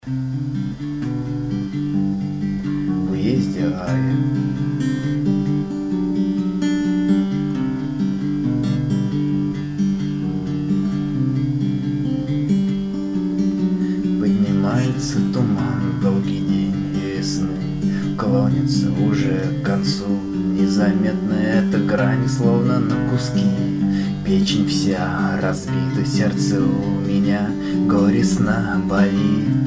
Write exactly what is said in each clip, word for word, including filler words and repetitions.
В уезде рая. Поднимается туман, долгий день весны, клонится уже к концу. Незаметно эта грань, словно на куски. Печень вся разбита, сердце у меня горестно болит.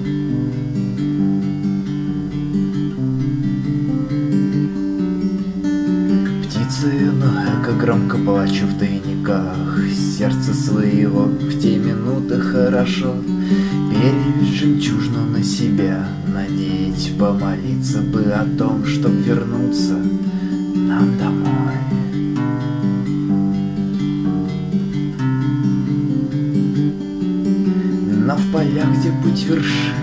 Птицы, но эко громко плачу в тайниках сердца своего. В те минуты хорошо перевесь жемчужину на себя, надеть, помолиться бы о том, чтоб вернуться нам домой. Но в полях, где путь вершит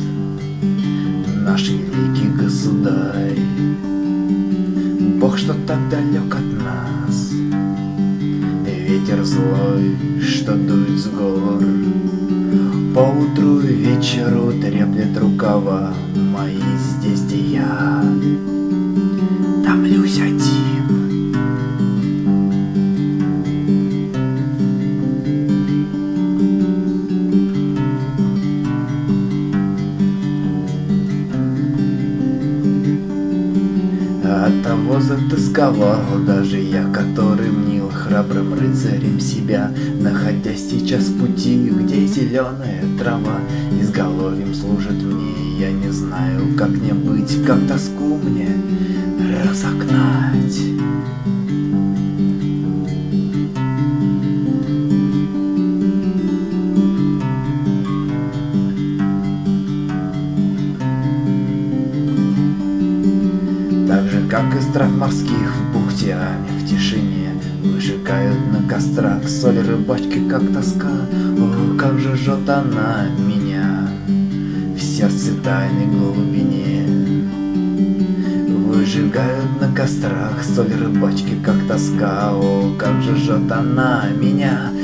наш великий государь, Бог, что так далек от нас, ветер злой, что дует с гор, поутру и вечеру треплет рукава мои здесь, где я томлюсь один. Оттого затасковал даже я, который мнил храбрым рыцарем себя, находясь сейчас в пути, где зеленая трава изголовьем служит мне. Я не знаю, как мне быть, как тоску мне разогнать. Так же, как из трав морских в бухте, в тишине выжигают на кострах соль рыбачки, как тоска. О, как же жжет она меня в сердце тайной глубине. Выжигают на кострах соль рыбачки, как тоска. О, как же жжет она меня